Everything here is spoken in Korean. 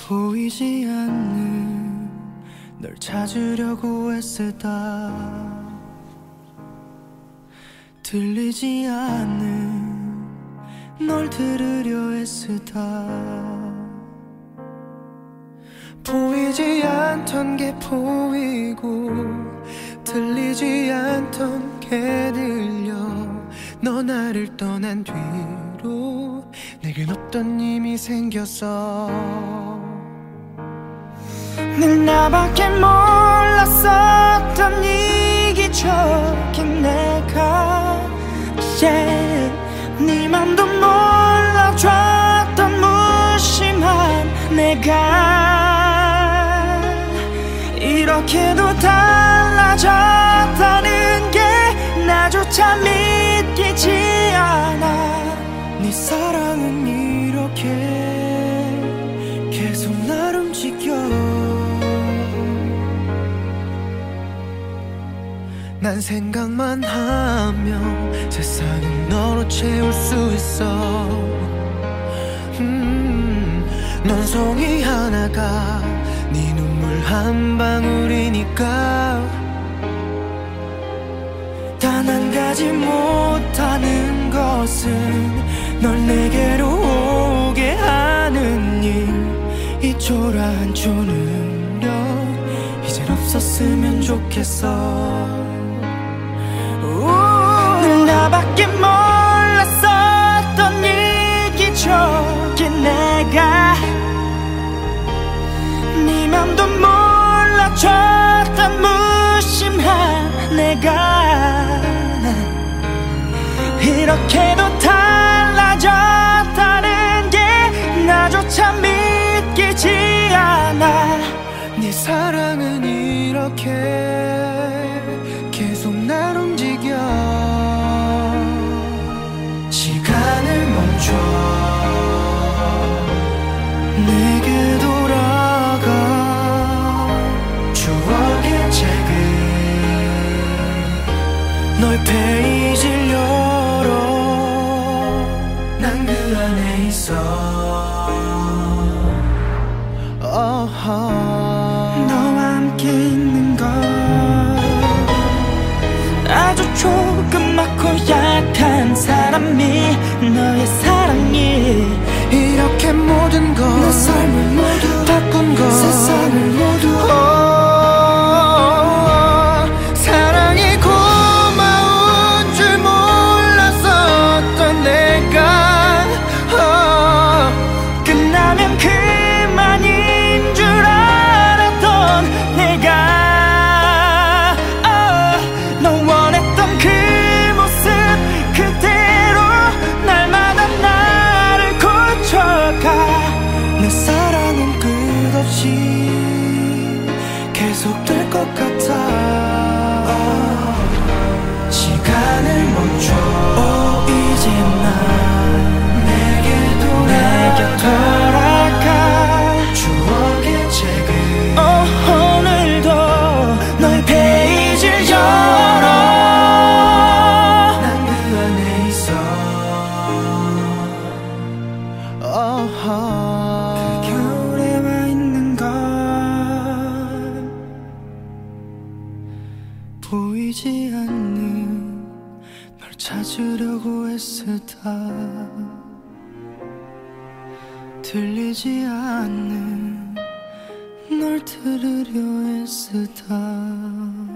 보이지 않는 널 찾으려고 애쓰다 들리지 않는 널 들으려 애쓰다 보이지 않던 게 보이고 들리지 않던 게 들려 너 나를 떠난 뒤로 내겐 없던 힘이 생겼어 늘 나밖에 몰랐었던 이기적인 내가 yeah. 네 맘도 몰라줬던 무심한 내가 이렇게도 달라졌다는 게 나조차 믿기지 않아 네 사랑은 이렇게 계속 날 움직여 난 생각만 하면 세상은 너로 채울 수 있어 넌 송이 하나가 네 눈물 한 방울이니까 단 한 가지 못하는 것은 널 내게로 오게 하는 이 초라한 초능력 이젠 없었으면 좋겠어 늘 나밖에 몰랐었던 이기적인 내가 네 맘도 몰라줬던 무심한 내가 이렇게도 달라졌다는 게 나조차 믿기지 않아 네 사랑은 이렇게 계속 날 움직여 시간을 멈춰 내게 돌아가 추억의 책을 너의 페이지를 열어 난 그 안에 있어 너와 함께 있는 것 아주 조그맣고 약한 사람이 너의 사랑이 이렇게 모든 것 내 삶을 모두 바꾼 것 세상을 모두 사랑이 고마운 줄 몰랐었던 내가 끝나면 그만인 줄 알았던 내가 너 원했던 그 모습 그대로 날마다 나를 고쳐가 내 사랑은 끝없이 계속될 것 같아 시간을 멈춰 이제 난 내게 돌아가 추억의 책을 오늘도 너의 페이지를 열어 난 그 안에 있어 그 겨울에 와 있는 것 보이지 않는 널 찾으려고 애쓰다 들리지 않는 널 들으려 애쓰다